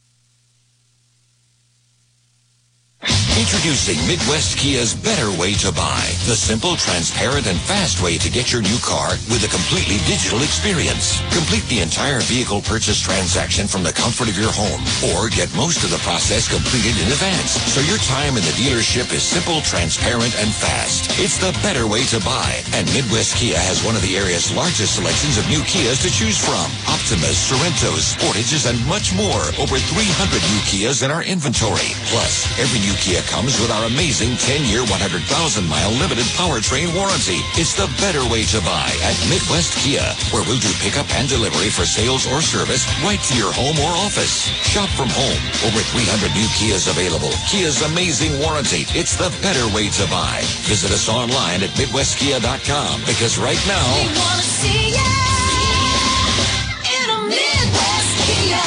Introducing Midwest Kia's Better Way to Buy, the simple, transparent, and fast way to get your new car with a completely digital experience. Complete the entire vehicle purchase transaction from the comfort of your home, or get most of the process completed in advance, so your time in the dealership is simple, transparent, and fast. It's the better way to buy, and Midwest Kia has one of the area's largest selections of new Kias to choose from. Optimas, Sorrentos, Sportages, and much more. Over 300 new Kias in our inventory. Plus, every new Kia comes with our amazing 10-year, 100,000-mile limited powertrain warranty. It's the better way to buy at Midwest Kia, where we'll do pickup and delivery for sales or service right to your home or office. Shop from home. Over 300 new Kias available. Kia's amazing warranty. It's the better way to buy. Visit us online at MidwestKia.com, because right now, we want to see you in a Midwest Kia.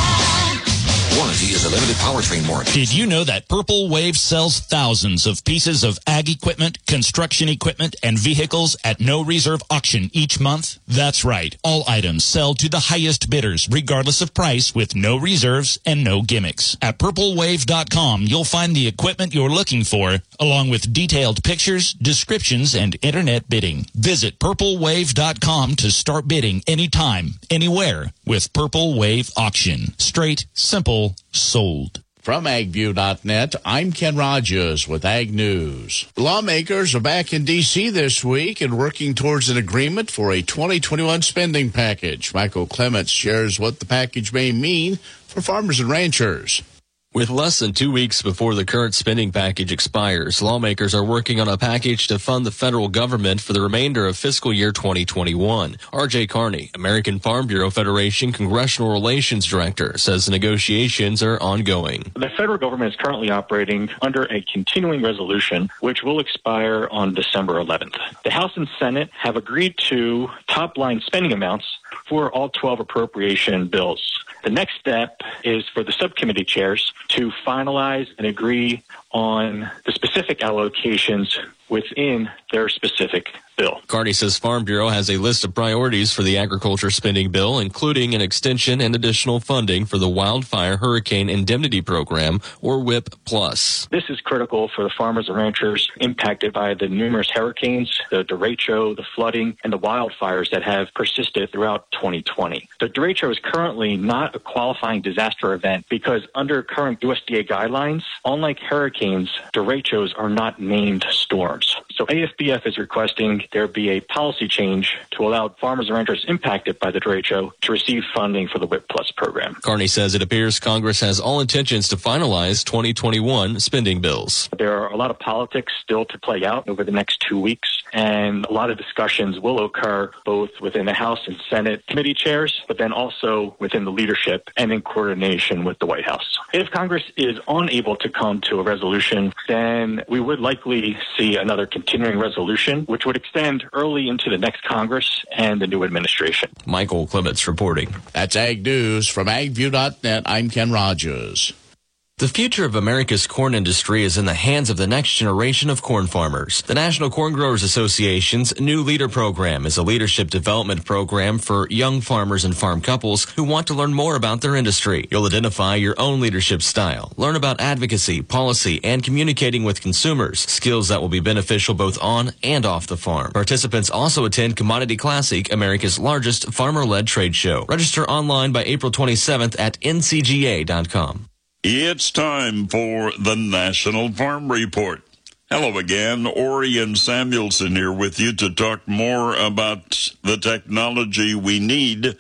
Warranty is a limited powertrain warranty. Did you know that Purple Wave sells thousands of pieces of ag equipment, construction equipment, and vehicles at no reserve auction each month? That's right. All items sell to the highest bidders, regardless of price, with no reserves and no gimmicks. At purplewave.com, you'll find the equipment you're looking for, along with detailed pictures, descriptions, and internet bidding. Visit purplewave.com to start bidding anytime, anywhere with Purple Wave Auction. Straight, simple, sold. From agview.net, I'm Ken Rogers with Ag News. Lawmakers are back in D.C. this week and working towards an agreement for a 2021 spending package. Michael Clements shares what the package may mean for farmers and ranchers. With less than 2 weeks before the current spending package expires, lawmakers are working on a package to fund the federal government for the remainder of fiscal year 2021. R.J. Carney, American Farm Bureau Federation Congressional Relations Director, says the negotiations are ongoing. The federal government is currently operating under a continuing resolution, which will expire on December 11th. The House and Senate have agreed to top-line spending amounts for all 12 appropriation bills. The next step is for the subcommittee chairs to finalize and agree on the specific allocations within their specific bill. Carney says Farm Bureau has a list of priorities for the agriculture spending bill, including an extension and additional funding for the Wildfire Hurricane Indemnity Program, or WIP+. This is critical for the farmers and ranchers impacted by the numerous hurricanes, the derecho, the flooding, and the wildfires that have persisted throughout 2020. The derecho is currently not a qualifying disaster event because under current USDA guidelines, unlike hurricanes, derechos are not named storms. So AFBF is requesting there be a policy change to allow farmers and ranchers impacted by the derecho to receive funding for the WIP Plus program. Carney says it appears Congress has all intentions to finalize 2021 spending bills. There are a lot of politics still to play out over the next 2 weeks, and a lot of discussions will occur both within the House and Senate committee chairs, but then also within the leadership and in coordination with the White House. If Congress is unable to come to a resolution, then we would likely see another continuing resolution, which would extend early into the next Congress and the new administration. Michael Clements reporting. That's Ag News from agview.net. I'm Ken Rogers. The future of America's corn industry is in the hands of the next generation of corn farmers. The National Corn Growers Association's New Leader Program is a leadership development program for young farmers and farm couples who want to learn more about their industry. You'll identify your own leadership style, learn about advocacy, policy, and communicating with consumers, skills that will be beneficial both on and off the farm. Participants also attend Commodity Classic, America's largest farmer-led trade show. Register online by April 27th at ncga.com. It's time for the National Farm Report. Hello again, Orion Samuelson here with you to talk more about the technology we need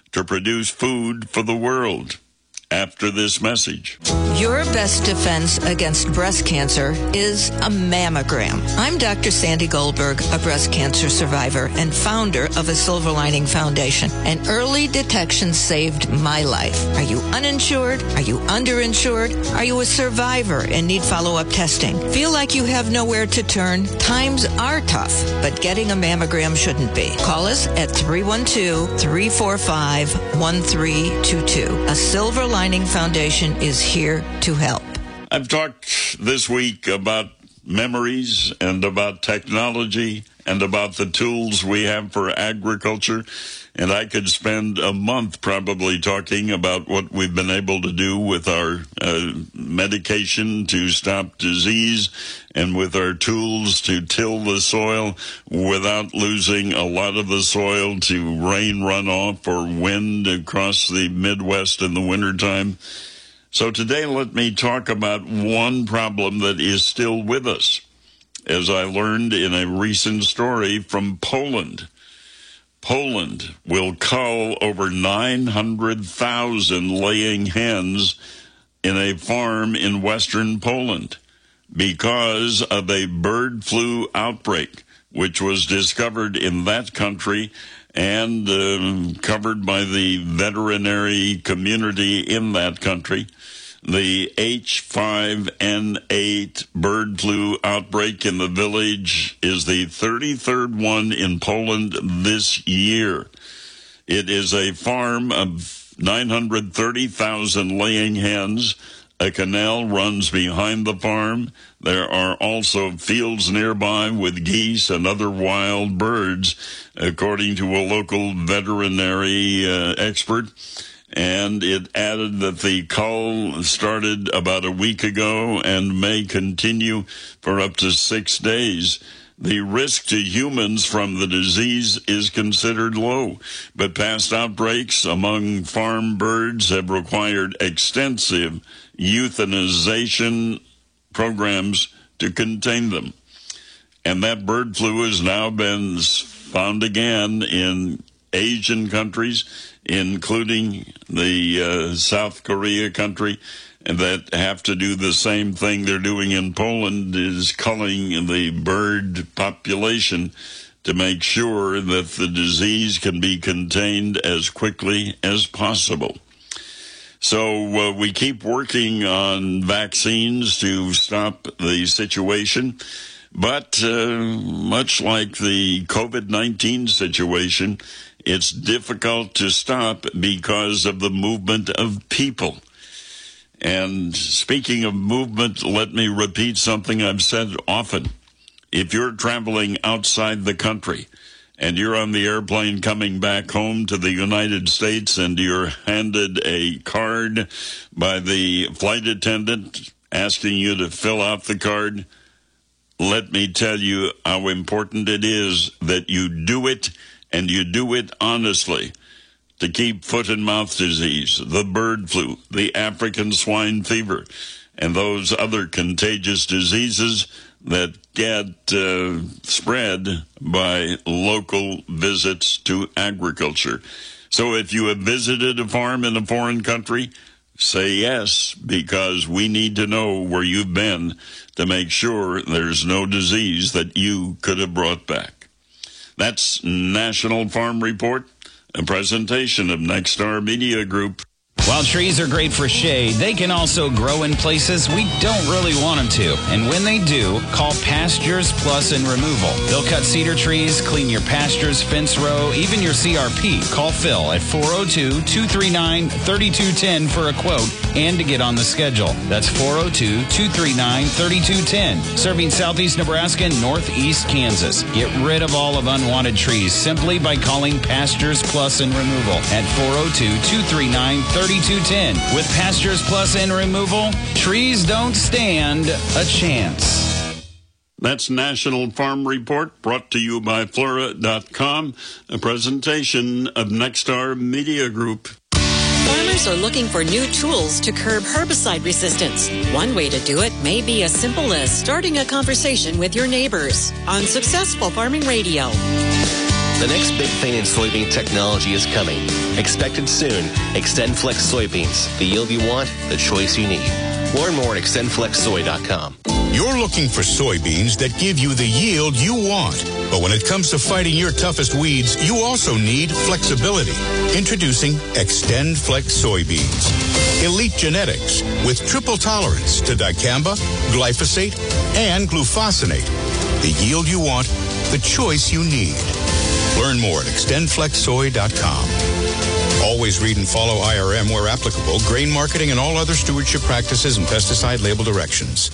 to produce food for the world. After this message. Your best defense against breast cancer is a mammogram. I'm Dr. Sandy Goldberg, a breast cancer survivor and founder of a Silver Lining Foundation. And early detection saved my life. Are you uninsured? Are you underinsured? Are you a survivor and need follow-up testing? Feel like you have nowhere to turn? Times are tough, but getting a mammogram shouldn't be. Call us at 312-345-1322. A Silver Lining Foundation is here to help. I've talked this week about memories and about technology and about the tools we have for agriculture. And I could spend a month probably talking about what we've been able to do with our medication to stop disease and with our tools to till the soil without losing a lot of the soil to rain runoff or wind across the Midwest in the wintertime. So today let me talk about one problem that is still with us, as I learned in a recent story from Poland. Poland will cull over 900,000 laying hens in a farm in western Poland because of a bird flu outbreak, which was discovered in that country and covered by the veterinary community in that country. The H5N8 bird flu outbreak in the village is the 33rd one in Poland this year. It is a farm of 930,000 laying hens. A canal runs behind the farm. There are also fields nearby with geese and other wild birds, according to a local veterinary expert. And it added that the cull started about a week ago and may continue for up to 6 days. The risk to humans from the disease is considered low, but past outbreaks among farm birds have required extensive euthanization programs to contain them. And that bird flu has now been found again in Asian countries, including the South Korea country, and that have to do the same thing they're doing in Poland, is culling the bird population to make sure that the disease can be contained as quickly as possible. So we keep working on vaccines to stop the situation. But much like the COVID-19 situation, it's difficult to stop because of the movement of people. And speaking of movement, let me repeat something I've said often. If you're traveling outside the country and you're on the airplane coming back home to the United States and you're handed a card by the flight attendant asking you to fill out the card, let me tell you how important it is that you do it, and you do it honestly, to keep foot and mouth disease, the bird flu, the African swine fever, and those other contagious diseases that get spread by local visits to agriculture. So if you have visited a farm in a foreign country, say yes, because we need to know where you've been to make sure there's no disease that you could have brought back. That's National Farm Report, a presentation of Nexstar Media Group. While trees are great for shade, they can also grow in places we don't really want them to. And when they do, call Pastures Plus and Removal. They'll cut cedar trees, clean your pastures, fence row, even your CRP. Call Phil at 402-239-3210 for a quote and to get on the schedule. That's 402-239-3210. Serving southeast Nebraska and northeast Kansas. Get rid of all of unwanted trees simply by calling Pastures Plus and Removal at 402-239-3210. With Pastures Plus and Removal, trees don't stand a chance. That's National Farm Report, brought to you by Flora.com, a presentation of Nexstar Media Group. Farmers are looking for new tools to curb herbicide resistance. One way to do it may be as simple as starting a conversation with your neighbors on Successful Farming Radio. The next big thing in soybean technology is coming. Expected soon, XtendFlex soybeans. The yield you want, the choice you need. Learn more at extendflexsoy.com. You're looking for soybeans that give you the yield you want. But when it comes to fighting your toughest weeds, you also need flexibility. Introducing XtendFlex soybeans. Elite genetics with triple tolerance to dicamba, glyphosate, and glufosinate. The yield you want, the choice you need. Learn more at extendflexsoy.com. Always read and follow IRM where applicable, grain marketing, and all other stewardship practices and pesticide label directions.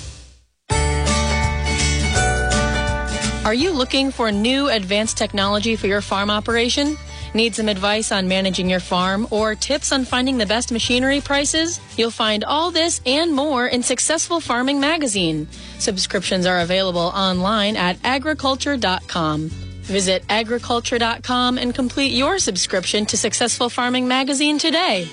Are you looking for new advanced technology for your farm operation? Need some advice on managing your farm or tips on finding the best machinery prices? You'll find all this and more in Successful Farming Magazine. Subscriptions are available online at agriculture.com. Visit agriculture.com and complete your subscription to Successful Farming Magazine today.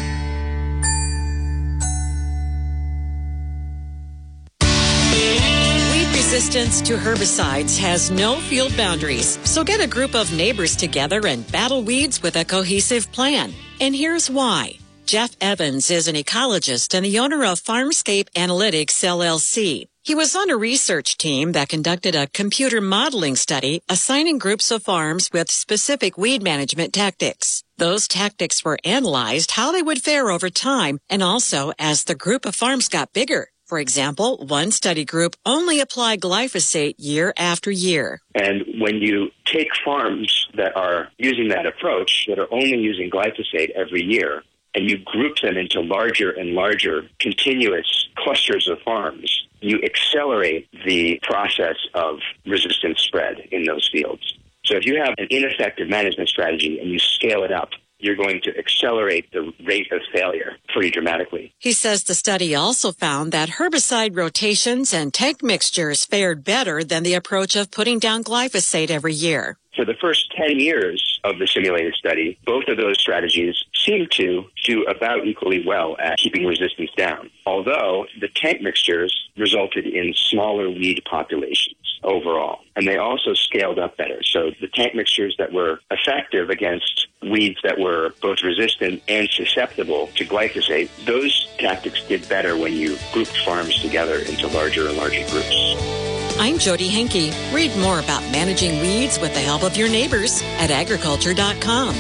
Resistance to herbicides has no field boundaries, so get a group of neighbors together and battle weeds with a cohesive plan. And here's why. Jeff Evans is an ecologist and the owner of Farmscape Analytics, LLC. He was on a research team that conducted a computer modeling study assigning groups of farms with specific weed management tactics. Those tactics were analyzed how they would fare over time and also as the group of farms got bigger. For example, one study group only applied glyphosate year after year. And when you take farms that are using that approach, that are only using glyphosate every year, and you group them into larger and larger continuous clusters of farms, you accelerate the process of resistance spread in those fields. So if you have an ineffective management strategy and you scale it up, you're going to accelerate the rate of failure pretty dramatically. He says the study also found that herbicide rotations and tank mixtures fared better than the approach of putting down glyphosate every year. For the first 10 years of the simulated study, both of those strategies seemed to do about equally well at keeping resistance down, although the tank mixtures resulted in smaller weed populations overall. And they also scaled up better. So the tank mixtures that were effective against weeds that were both resistant and susceptible to glyphosate, those tactics did better when you grouped farms together into larger and larger groups. I'm Jody Henke. Read more about managing weeds with the help of your neighbors at agriculture.com.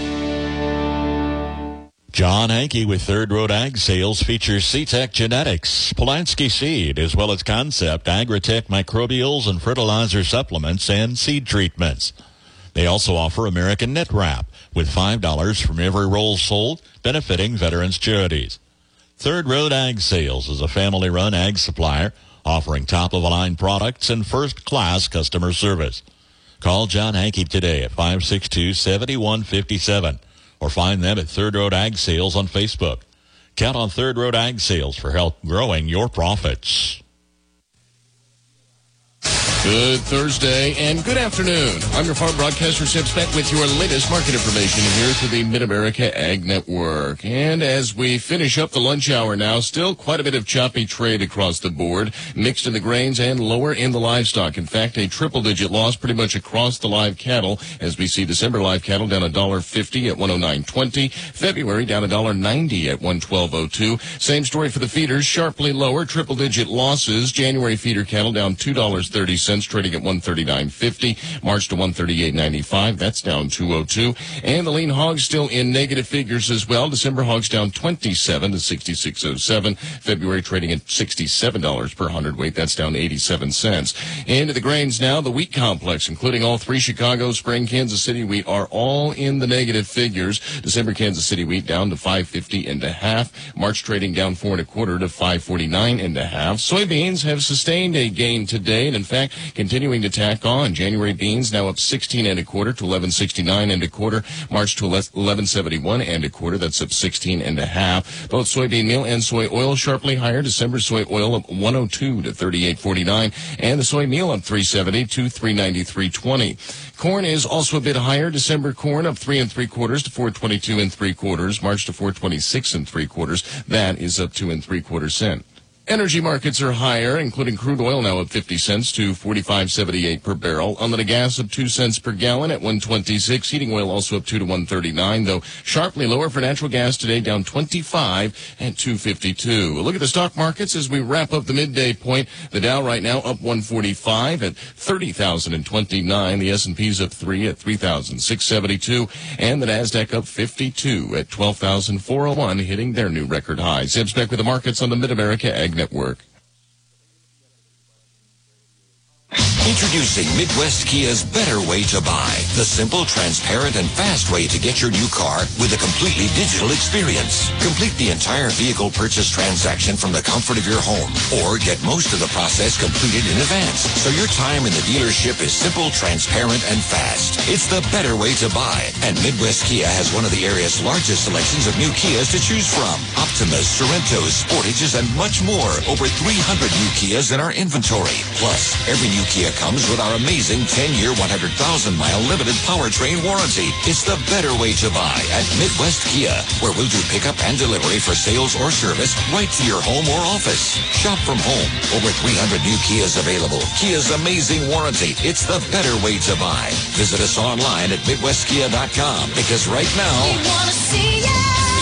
John Hanke with Third Road Ag Sales features C-Tech Genetics, Polanski Seed, as well as Concept, Agritech Microbials and Fertilizer Supplements and Seed Treatments. They also offer American Knit Wrap with $5 from every roll sold, benefiting veterans charities. Third Road Ag Sales is a family-run ag supplier offering top-of-the-line products and first-class customer service. Call John Hanke today at 562-7157 or find them at Third Road Ag Sales on Facebook. Count on Third Road Ag Sales for help growing your profits. Good Thursday and good afternoon. I'm your farm broadcaster, Sim Speck, with your latest market information here to the Mid-America Ag Network. And as we finish up the lunch hour now, still quite a bit of choppy trade across the board, mixed in the grains and lower in the livestock. In fact, a triple-digit loss pretty much across the live cattle as we see December live cattle down $1.50 at $109.20. February down $1.90 at $112.02. Same story for the feeders, sharply lower, triple-digit losses. January feeder cattle down $2.30. Trading at $139.50. March to $138.95. That's down $2.02. And the lean hogs still in negative figures as well. December hogs down $27 to $66.07. February trading at $67 per hundredweight. That's down 87 cents. Into the grains now. The wheat complex, including all three Chicago, Spring, Kansas City wheat, are all in the negative figures. December Kansas City wheat down to $5.50.5. March trading down 4 1/4 to $5.49.5. Soybeans have sustained a gain today, and in fact, continuing to tack on. January beans now up 16 1/4 to 11.69 1/4. March to 11.71 1/4. That's up 16 1/2. Both soybean meal and soy oil sharply higher. December soy oil up 102 to 38.49, and the soy meal up 3.70 to 393.20. Corn is also a bit higher. December corn up 3 3/4 to 4.22 3/4. March to 4.26 3/4. That is up 2 3/4 cents. Energy markets are higher, including crude oil now up 50 cents to $45.78 per barrel. Unleaded gas up 2 cents per gallon at $1.26. Heating oil also up 2 to $1.39, though sharply lower for natural gas today, down 25 at $2.52. Look at the stock markets as we wrap up the midday point. The Dow right now up 145 at 30,029. The S&P's up 3 at 3,672. And the NASDAQ up 52 at 12,401, hitting their new record high. Zeb's back with the markets on the Mid-America Ag Network. Introducing Midwest Kia's better way to buy. The simple, transparent, and fast way to get your new car with a completely digital experience. Complete the entire vehicle purchase transaction from the comfort of your home, or get most of the process completed in advance, so your time in the dealership is simple, transparent, and fast. It's the better way to buy. And Midwest Kia has one of the area's largest selections of new Kias to choose from. Optimas, Sorrentos, Sportages, and much more. Over 300 new Kias in our inventory. Plus, every new Kia comes with our amazing 10-year, 100,000-mile limited powertrain warranty. It's the better way to buy at Midwest Kia, where we'll do pickup and delivery for sales or service right to your home or office. Shop from home. Over 300 new Kias available. Kia's amazing warranty. It's the better way to buy. Visit us online at MidwestKia.com, because right now, we want to see ya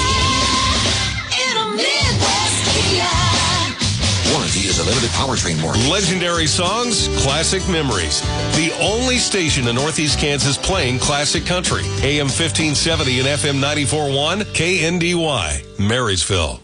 in a Midwest Kia. warranty is a limited powertrain warranty. Legendary songs, classic memories. The only station in Northeast Kansas playing classic country. AM 1570 and FM 94.1 KNDY, Marysville.